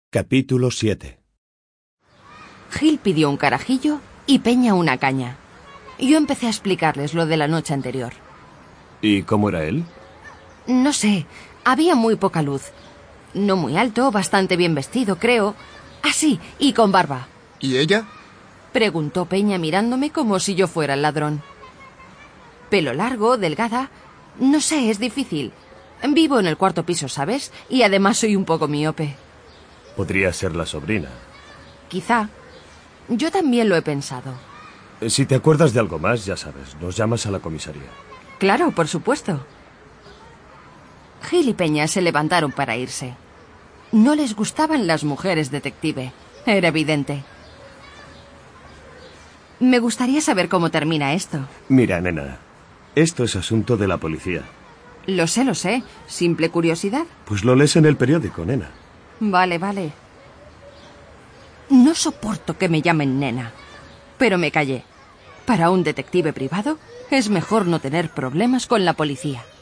Capítulo 7. Gil pidió un carajillo y Peña una caña. Yo empecé a explicarles lo de la noche anterior. ¿Y cómo era él? No sé, había muy poca luz. No muy alto, bastante bien vestido, creo. Ah, sí, y con barba. ¿Y ella? Preguntó Peña mirándome como si yo fuera el ladrón. Pelo largo, delgada. No sé, es difícil. Vivo en el cuarto piso, ¿sabes? Y además soy un poco miope. Podría ser la sobrina. Quizá. Yo también lo he pensado. Si te acuerdas de algo más, ya sabes, nos llamas a la comisaría. Claro, por supuesto. Gil y Peña se levantaron para irse. No les gustaban las mujeres detective. Era evidente. Me gustaría saber cómo termina esto. Mira, nena, esto es asunto de la policía. Lo sé. Simple curiosidad. Pues lo lees en el periódico, nena. Vale. No soporto que me llamen nena. Pero me callé. Para un detective privado, es mejor no tener problemas con la policía.